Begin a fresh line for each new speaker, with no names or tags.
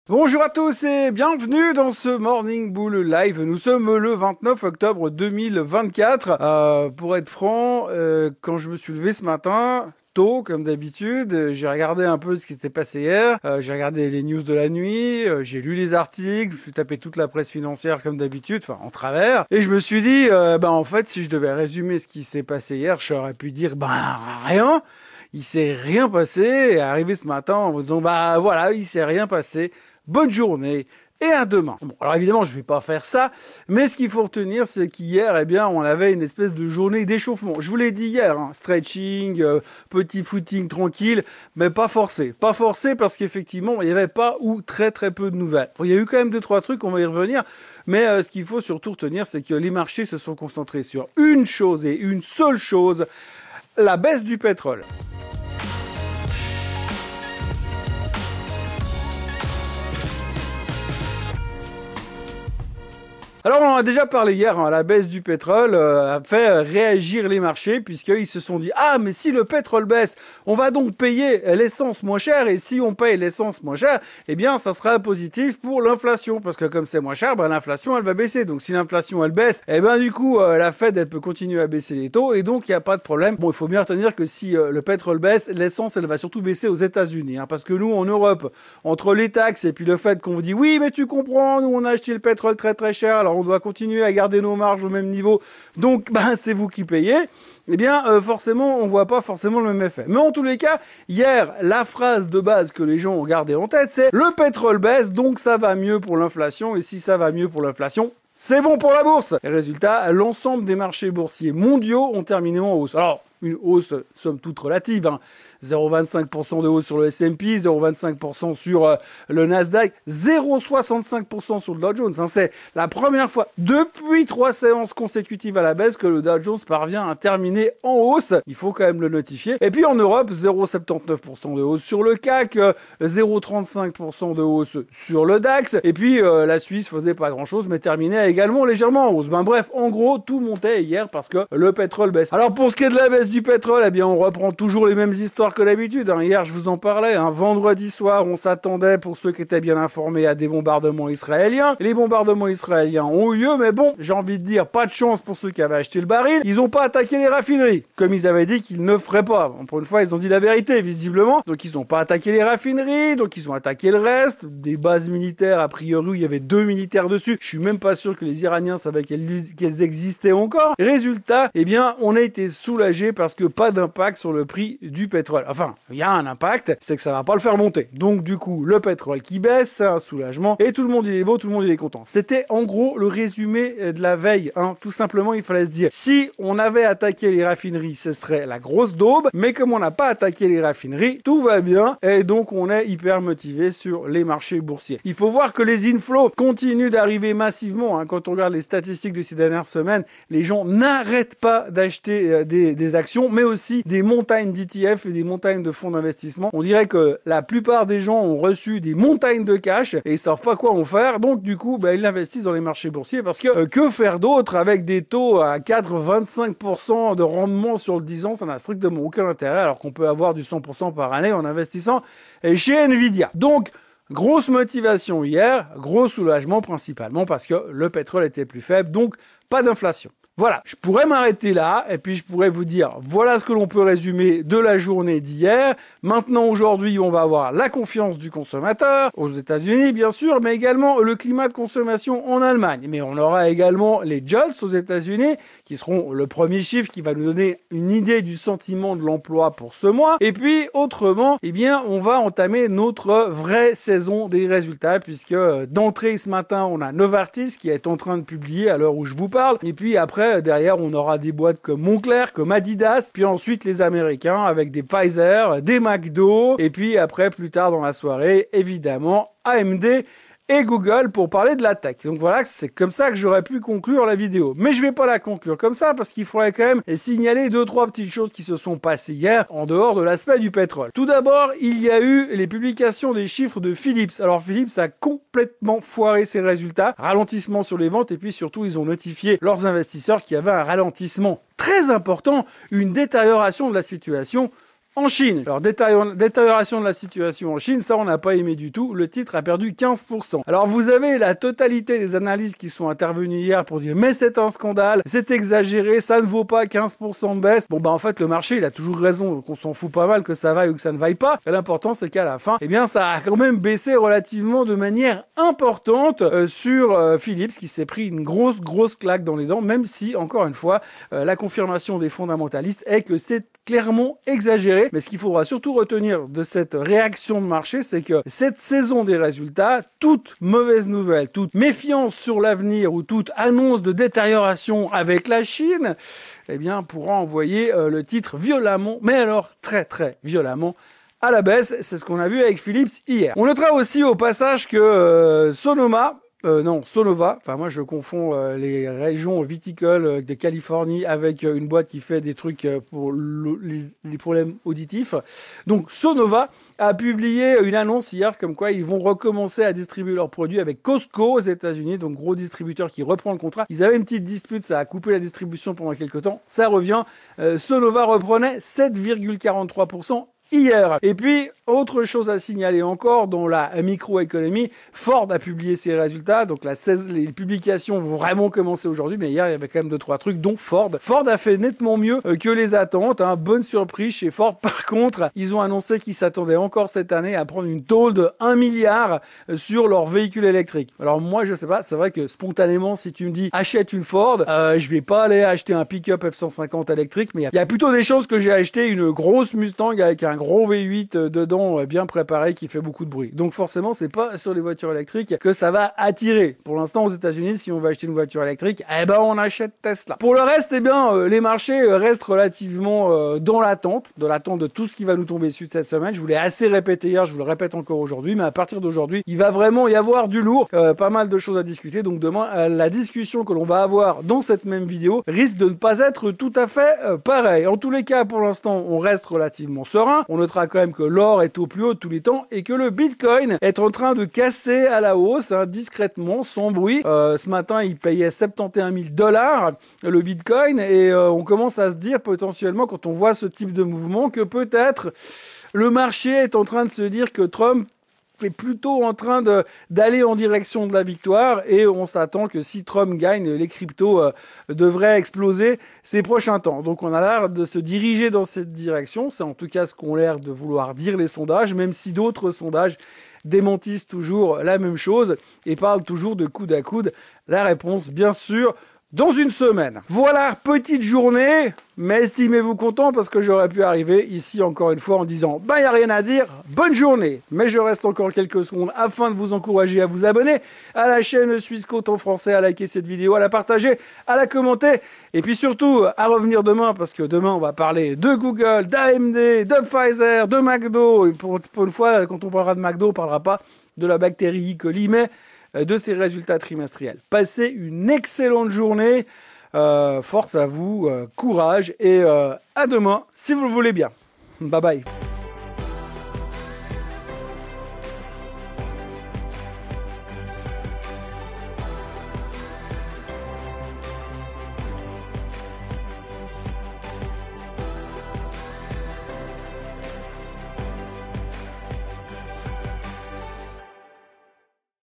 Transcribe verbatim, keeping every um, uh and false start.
Bonjour à tous et bienvenue dans ce Morning Bull Live. Nous sommes le vingt-neuf octobre deux mille vingt-quatre. Euh, pour être franc, euh, quand je me suis levé ce matin, tôt comme d'habitude, j'ai regardé un peu ce qui s'était passé hier, euh, j'ai regardé les news de la nuit, euh, j'ai lu les articles, je me suis tapé toute la presse financière comme d'habitude, enfin en travers, et je me suis dit, euh, bah en fait, si je devais résumer ce qui s'est passé hier, j'aurais pu dire, bah rien. Il s'est rien passé, et arrivé ce matin en me disant, bah voilà, il s'est rien passé. Bonne journée et à demain. Bon, alors évidemment, je vais pas faire ça, mais ce qu'il faut retenir, c'est qu'hier, eh bien, on avait une espèce de journée d'échauffement. Je vous l'ai dit hier, hein, stretching, euh, petit footing tranquille, mais pas forcé. Pas forcé parce qu'effectivement, il n'y avait pas ou très très peu de nouvelles. Bon, il y a eu quand même deux trois trucs, on va y revenir, mais euh, ce qu'il faut surtout retenir, c'est que les marchés se sont concentrés sur une chose et une seule chose, la baisse du pétrole. Alors, on en a déjà parlé hier, hein, la baisse du pétrole euh, a fait réagir les marchés puisqu'ils se sont dit « Ah, mais si le pétrole baisse, on va donc payer l'essence moins cher et si on paye l'essence moins cher, eh bien, ça sera positif pour l'inflation parce que comme c'est moins cher, ben, l'inflation, elle va baisser. Donc, si l'inflation, elle baisse, eh ben, du coup, euh, la Fed, elle peut continuer à baisser les taux et donc, il n'y a pas de problème. Bon, il faut bien retenir que si euh, le pétrole baisse, l'essence, elle va surtout baisser aux États-Unis hein, parce que nous, en Europe, entre les taxes et puis le fait qu'on vous dit « Oui, mais tu comprends, nous, on a acheté le pétrole très très cher, alors on doit continuer à garder nos marges au même niveau, donc ben, c'est vous qui payez », eh bien euh, forcément on voit pas forcément le même effet. Mais en tous les cas, hier, la phrase de base que les gens ont gardée en tête, c'est « Le pétrole baisse, donc ça va mieux pour l'inflation, et si ça va mieux pour l'inflation, c'est bon pour la bourse ». Et résultat, l'ensemble des marchés boursiers mondiaux ont terminé en hausse. Alors, une hausse, somme toute relative, hein. zéro virgule vingt-cinq pour cent de hausse sur le S and P, zéro virgule vingt-cinq pour cent sur euh, le Nasdaq, zéro virgule soixante-cinq pour cent sur le Dow Jones. Hein. C'est la première fois depuis trois séances consécutives à la baisse que le Dow Jones parvient à terminer en hausse. Il faut quand même le notifier. Et puis en Europe, zéro virgule soixante-dix-neuf pour cent de hausse sur le C A C, euh, zéro virgule trente-cinq pour cent de hausse sur le DAX. Et puis euh, la Suisse faisait pas grand-chose, mais terminait également légèrement en hausse. Ben bref, en gros, tout montait hier parce que le pétrole baisse. Alors pour ce qui est de la baisse du pétrole, eh bien on reprend toujours les mêmes histoires que d'habitude. Hein. Hier, je vous en parlais. Hein. Vendredi soir, on s'attendait, pour ceux qui étaient bien informés, à des bombardements israéliens. Les bombardements israéliens ont eu lieu, mais bon, j'ai envie de dire, pas de chance pour ceux qui avaient acheté le baril. Ils n'ont pas attaqué les raffineries, comme ils avaient dit qu'ils ne feraient pas. Bon, pour une fois, ils ont dit la vérité, visiblement. Donc, ils n'ont pas attaqué les raffineries, donc ils ont attaqué le reste. Des bases militaires, a priori, où il y avait deux militaires dessus. Je suis même pas sûr que les Iraniens savaient qu'elles, qu'elles existaient encore. Résultat, eh bien, on a été soulagés parce que pas d'impact sur le prix du pétrole. Enfin, il y a un impact, c'est que ça va pas le faire monter. Donc du coup, le pétrole qui baisse, c'est un soulagement, et tout le monde il est beau, tout le monde il est content. C'était en gros le résumé de la veille, hein. Tout simplement, il fallait se dire, si on avait attaqué les raffineries, ce serait la grosse daube, mais comme on n'a pas attaqué les raffineries, tout va bien, et donc on est hyper motivé sur les marchés boursiers. Il faut voir que les inflows continuent d'arriver massivement, hein. Quand on regarde les statistiques de ces dernières semaines, les gens n'arrêtent pas d'acheter euh, des, des actions, mais aussi des montagnes d'E T F et des montagnes de fonds d'investissement. On dirait que la plupart des gens ont reçu des montagnes de cash et ils savent pas quoi en faire. Donc du coup, bah, ils investissent dans les marchés boursiers parce que euh, que faire d'autre avec des taux à quatre virgule vingt-cinq pour cent de rendement sur le dix ans, ça n'a strictement aucun intérêt alors qu'on peut avoir du cent pour cent par année en investissant chez Nvidia. Donc grosse motivation hier, gros soulagement principalement parce que le pétrole était plus faible, donc pas d'inflation. Voilà, je pourrais m'arrêter là et puis je pourrais vous dire voilà ce que l'on peut résumer de la journée d'hier. Maintenant, aujourd'hui, on va avoir la confiance du consommateur aux États-Unis, bien sûr, mais également le climat de consommation en Allemagne. Mais on aura également les jobs aux États-Unis qui seront le premier chiffre qui va nous donner une idée du sentiment de l'emploi pour ce mois. Et puis, autrement, eh bien, on va entamer notre vraie saison des résultats puisque d'entrée ce matin, on a Novartis qui est en train de publier à l'heure où je vous parle. Et puis après, derrière, on aura des boîtes comme Moncler, comme Adidas, puis ensuite les Américains avec des Pfizer, des McDo, et puis après, plus tard dans la soirée, évidemment, A M D et Google pour parler de la tech. Donc voilà, c'est comme ça que j'aurais pu conclure la vidéo. Mais je vais pas la conclure comme ça parce qu'il faudrait quand même signaler deux, trois petites choses qui se sont passées hier en dehors de l'aspect du pétrole. Tout d'abord, il y a eu les publications des chiffres de Philips. Alors Philips a complètement foiré ses résultats, ralentissement sur les ventes et puis surtout ils ont notifié leurs investisseurs qu'il y avait un ralentissement très important, une détérioration de la situation En Chine, alors détérioration de la situation en Chine, ça on n'a pas aimé du tout, le titre a perdu quinze pour cent. Alors vous avez la totalité des analystes qui sont intervenus hier pour dire mais c'est un scandale, c'est exagéré, ça ne vaut pas quinze pour cent de baisse. Bon bah en fait le marché il a toujours raison, donc on s'en fout pas mal que ça vaille ou que ça ne vaille pas. Et l'important c'est qu'à la fin, eh bien ça a quand même baissé relativement de manière importante euh, sur euh, Philips qui s'est pris une grosse grosse claque dans les dents, même si encore une fois euh, la confirmation des fondamentalistes est que c'est clairement exagéré. Mais ce qu'il faudra surtout retenir de cette réaction de marché, c'est que cette saison des résultats, toute mauvaise nouvelle, toute méfiance sur l'avenir ou toute annonce de détérioration avec la Chine, eh bien, pourra envoyer euh, le titre violemment, mais alors très très violemment, à la baisse. C'est ce qu'on a vu avec Philips hier. On notera aussi au passage que euh, Sonoma, Euh, non, Sonova, enfin moi je confonds euh, les régions viticoles euh, de Californie avec euh, une boîte qui fait des trucs euh, pour les, les problèmes auditifs. Donc Sonova a publié une annonce hier comme quoi ils vont recommencer à distribuer leurs produits avec Costco aux États-Unis, donc gros distributeur qui reprend le contrat. Ils avaient une petite dispute, ça a coupé la distribution pendant quelques temps, ça revient. Euh, Sonova reprenait sept virgule quarante-trois pour cent hier. Et puis, autre chose à signaler encore, dans la microéconomie, Ford a publié ses résultats, donc la seize, les publications vont vraiment commencer aujourd'hui, mais hier, il y avait quand même deux, trois trucs, dont Ford. Ford a fait nettement mieux que les attentes, hein. Bonne surprise chez Ford. Par contre, ils ont annoncé qu'ils s'attendaient encore cette année à prendre une tôle de un milliard sur leurs véhicules électriques. Alors moi, je sais pas, c'est vrai que spontanément, si tu me dis achète une Ford, euh, je vais pas aller acheter un pick-up F cent cinquante électrique, mais il y a plutôt des chances que j'ai acheté une grosse Mustang avec un gros V huit dedans bien préparé qui fait beaucoup de bruit. Donc forcément, c'est pas sur les voitures électriques que ça va attirer. Pour l'instant, aux États-Unis, si on veut acheter une voiture électrique, eh ben on achète Tesla. Pour le reste, eh bien euh, les marchés restent relativement euh, dans l'attente, dans l'attente de tout ce qui va nous tomber dessus cette semaine. Je vous l'ai assez répété hier, je vous le répète encore aujourd'hui, mais à partir d'aujourd'hui, il va vraiment y avoir du lourd, euh, pas mal de choses à discuter. Donc demain, euh, la discussion que l'on va avoir dans cette même vidéo risque de ne pas être tout à fait euh, pareil. En tous les cas, pour l'instant, on reste relativement serein. On notera quand même que l'or est au plus haut de tous les temps et que le Bitcoin est en train de casser à la hausse, hein, discrètement, sans bruit. Euh, ce matin, il payait soixante et onze mille dollars le Bitcoin et euh, on commence à se dire potentiellement, quand on voit ce type de mouvement, que peut-être le marché est en train de se dire que Trump est plutôt en train de d'aller en direction de la victoire et on s'attend que si Trump gagne, les cryptos euh, devraient exploser ces prochains temps. Donc on a l'air de se diriger dans cette direction, c'est en tout cas ce qu'ont l'air de vouloir dire les sondages, même si d'autres sondages démentissent toujours la même chose et parlent toujours de coude à coude. La réponse, bien sûr, dans une semaine. Voilà, petite journée, mais estimez-vous content parce que j'aurais pu arriver ici encore une fois en disant « bah il n'y a rien à dire, bonne journée ». Mais je reste encore quelques secondes afin de vous encourager à vous abonner à la chaîne Suisse Côte en français, à liker cette vidéo, à la partager, à la commenter et puis surtout à revenir demain parce que demain on va parler de Google, d'A M D, de Pfizer, de McDo. Et pour, pour une fois, quand on parlera de McDo, on ne parlera pas de la bactérie E. coli, mais de ces résultats trimestriels. Passez une excellente journée, euh, force à vous, euh, courage et euh, à demain si vous le voulez bien. Bye bye.